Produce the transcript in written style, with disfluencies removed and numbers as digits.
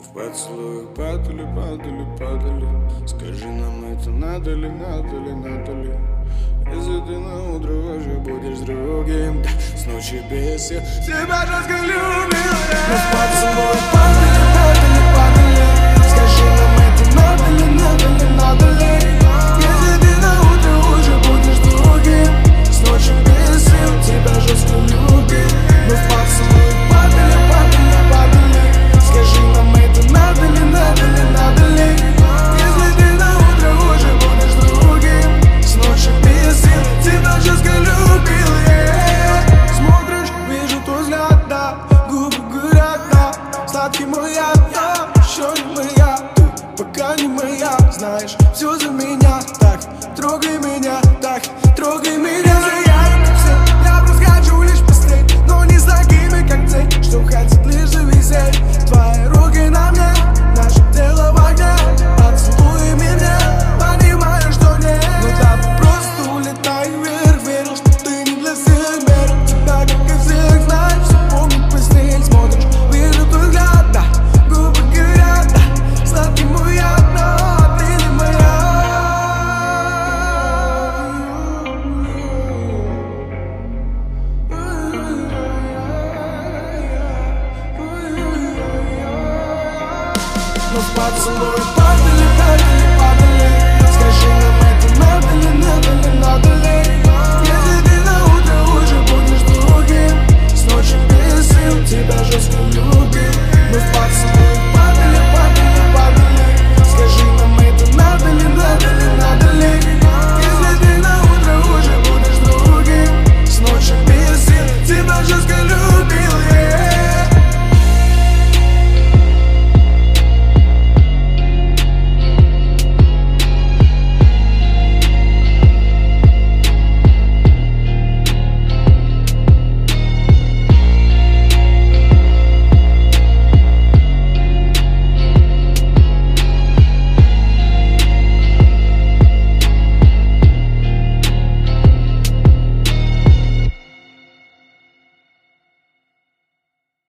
В поцелуях падали, падали, падали. Скажи, нам это надо ли, надо ли, надо ли? Если ты на утро уже будешь с другим, да, с ночи без сил тебя жестко любил я. Мы в поцелуях падали, падали, падали. Скажи, нам это надо ли, надо ли, надо ли? Если ты на утро уже будешь с другим, с ночи без сил тебя жестко любил. Мы в поцелуях падали, падали, падали. Скажи, нам это надо ли, надо ли, надо ли? Если ты на утро уже будешь с другим, с ночи без сил тебя жестко любил я. Смотришь, вижу твой взгляд, да, губы говорят, да. Сладкий мой яд, да, еще не моя. Ты пока не моя, знаешь, все за меня. Так, трогай меня, так, трогай меня.